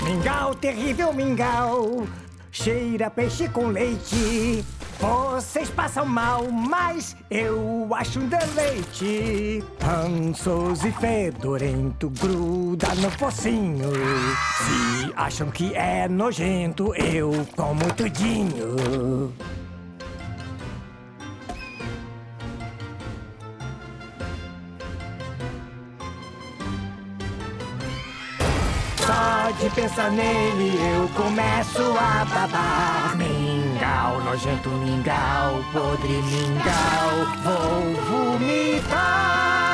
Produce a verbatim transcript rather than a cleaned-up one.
Mingau, terrível mingau, cheira peixe com leite. Vocês passam mal, mas eu acho um deleite. Rançoso e fedorento, gruda no focinho. Se acham que é nojento, eu como tudinho. Só de pensar nele eu começo a babar. Mingau, nojento mingau, podre mingau, vou vomitar.